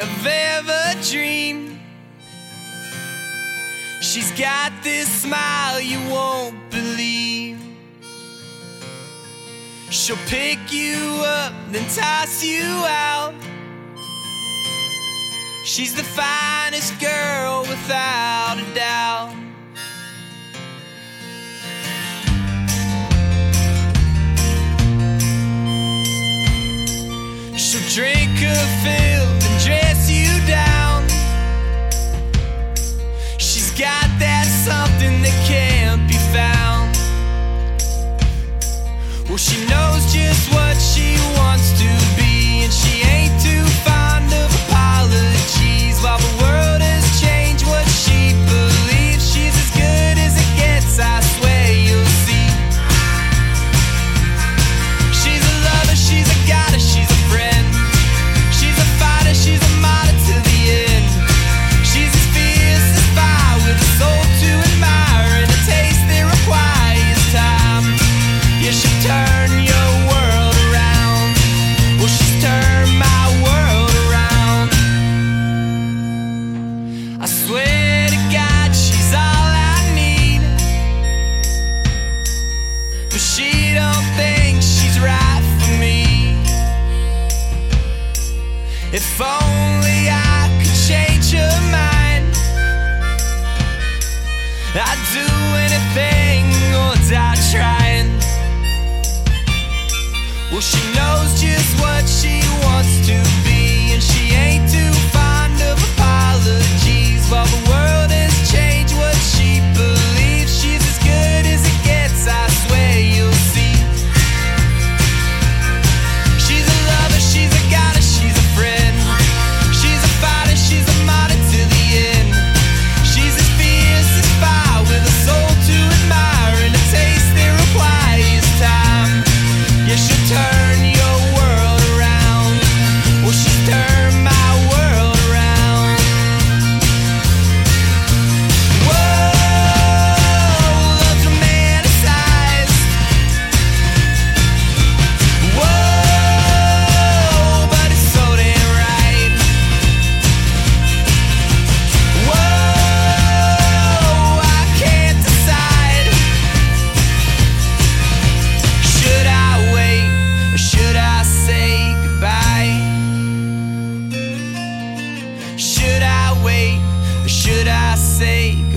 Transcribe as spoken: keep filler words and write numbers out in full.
I've ever dreamed. She's got this smile you won't believe. She'll pick you up, then toss you out. She's the finest girl without a doubt. She'll drink her fill and dress you down. She's got that something that can't be found. Well, she knows just what she wants to be, and she ain't too fond of apologies. While the world has changed what she believes, she's as good as it gets, I swear you'll see. She's a lover, she's a goddess, she's a friend. She's a fighter, she's a martyr to the end. She's as fierce as fire with a soul to admire and a taste that requires time. Yeah, she'll turn your world around. Well, she's turned my world around. I swear to God, she's all I need. But she don't think she's right for me. If only I could change her mind, I'd do anything or die trying. Well, she knows just what she wants to be, and she ain't too fond of apologies. While the world has changed what she believes, she's as good as it gets, I swear you'll see. She's a lover, she's a goddess, she's a friend. She's a fighter, she's a martyr to the end. She's as fierce as fire with a soul to admire and a taste that requires time. Yeah, she'll turn your world around. Well, she's turned my world around. Whoa, love's romanticized. Whoa, but it's so damn right. Whoa, I can't decide. Should I wait or should I say goodbye? Should I wait or should I say